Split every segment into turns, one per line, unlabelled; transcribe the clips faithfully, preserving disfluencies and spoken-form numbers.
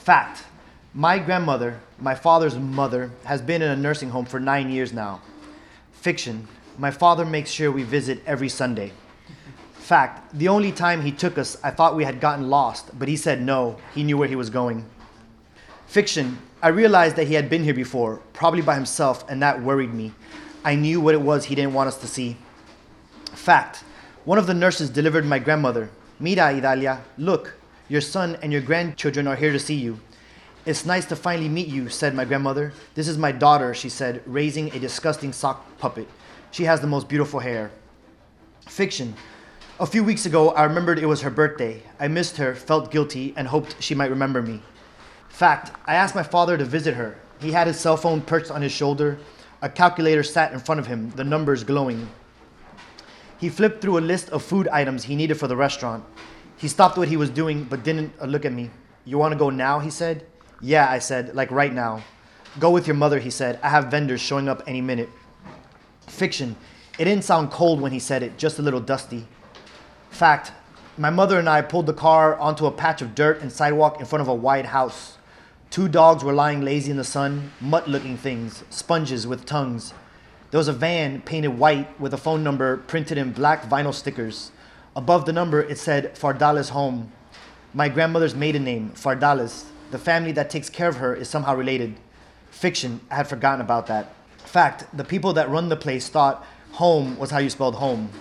Fact, my grandmother, my father's mother, has been in a nursing home for nine years now. Fiction, my father makes sure we visit every Sunday. Fact, the only time he took us, I thought we had gotten lost, but he said no, he knew where he was going. Fiction, I realized that he had been here before, probably by himself, and that worried me. I knew what it was he didn't want us to see. Fact, one of the nurses delivered my grandmother. Mira, Idalia, look, your son and your grandchildren are here to see you. It's nice to finally meet you, said my grandmother. This is my daughter, she said, raising a disgusting sock puppet. She has the most beautiful hair. Fiction, a few weeks ago, I remembered it was her birthday. I missed her, felt guilty, and hoped she might remember me. Fact, I asked my father to visit her. He had his cell phone perched on his shoulder. A calculator sat in front of him, the numbers glowing. He flipped through a list of food items he needed for the restaurant. He stopped what he was doing, but didn't uh, look at me. You want to go now, he said. Yeah, I said, like right now. Go with your mother, he said. I have vendors showing up any minute. Fiction, it didn't sound cold when he said it, just a little dusty. Fact, my mother and I pulled the car onto a patch of dirt and sidewalk in front of a wide house. Two dogs were lying lazy in the sun, mutt-looking things, sponges with tongues. There was a van painted white with a phone number printed in black vinyl stickers. Above the number, it said Fardales Home. My grandmother's maiden name, Fardales. The family that takes care of her is somehow related. Fiction, I had forgotten about that. Fact, the people that run the place thought home was how you spelled home.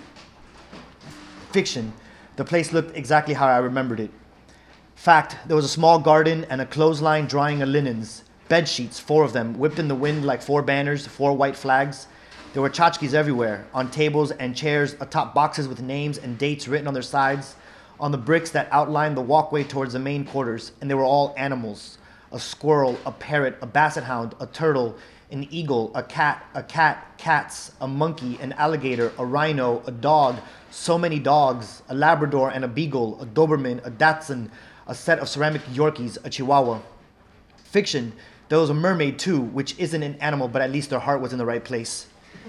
Fiction, the place looked exactly how I remembered it. Fact, there was a small garden and a clothesline drying a linens. Bed sheets, four of them, whipped in the wind like four banners, four white flags. There were tchotchkes everywhere, on tables and chairs, atop boxes with names and dates written on their sides, on the bricks that outlined the walkway towards the main quarters, and they were all animals. A squirrel, a parrot, a basset hound, a turtle, an eagle, a cat, a cat, cats, a monkey, an alligator, a rhino, a dog, so many dogs, a Labrador and a beagle, a Doberman, a Dachshund, a set of ceramic Yorkies, a Chihuahua. Fiction, there was a mermaid too, which isn't an animal, but at least their heart was in the right place.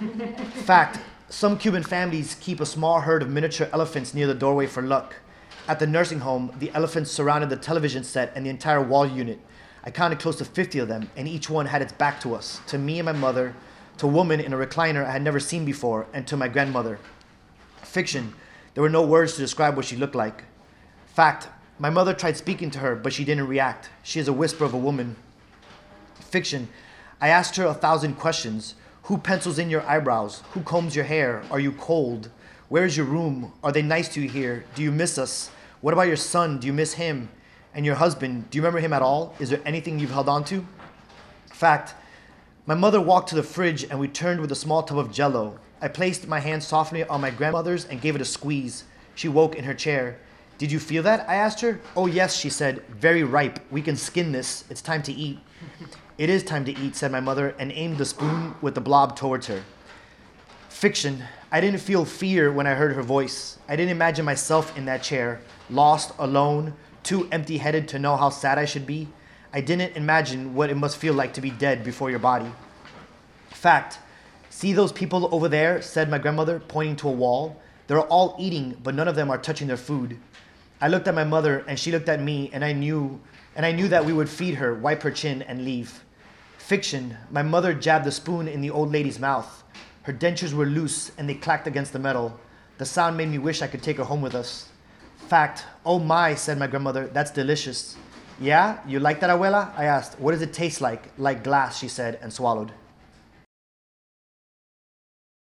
Fact, some Cuban families keep a small herd of miniature elephants near the doorway for luck. At the nursing home, the elephants surrounded the television set and the entire wall unit. I counted close to fifty of them, and each one had its back to us, to me and my mother, to a woman in a recliner I had never seen before, and to my grandmother. Fiction, there were no words to describe what she looked like. Fact, my mother tried speaking to her, but she didn't react. She is a whisper of a woman. Fiction, I asked her a thousand questions. Who pencils in your eyebrows? Who combs your hair? Are you cold? Where is your room? Are they nice to you here? Do you miss us? What about your son? Do you miss him? And your husband, do you remember him at all? Is there anything you've held on to? Fact, my mother walked to the fridge and returned with a small tub of Jell-O. I placed my hand softly on my grandmother's and gave it a squeeze. She woke in her chair. Did you feel that? I asked her. Oh yes, she said. Very ripe. We can skin this. It's time to eat. It is time to eat, said my mother, and aimed the spoon with the blob towards her. Fiction, I didn't feel fear when I heard her voice. I didn't imagine myself in that chair, lost, alone, too empty-headed to know how sad I should be. I didn't imagine what it must feel like to be dead before your body. Fact, see those people over there, said my grandmother, pointing to a wall. They're all eating, but none of them are touching their food. I looked at my mother, and she looked at me, and I knew, and I knew that we would feed her, wipe her chin, and leave. Fiction, my mother jabbed the spoon in the old lady's mouth. Her dentures were loose, and they clacked against the metal. The sound made me wish I could take her home with us. Fact, oh my, said my grandmother, that's delicious. Yeah, you like that, abuela? I asked. What does it taste like? Like glass, she said, and swallowed.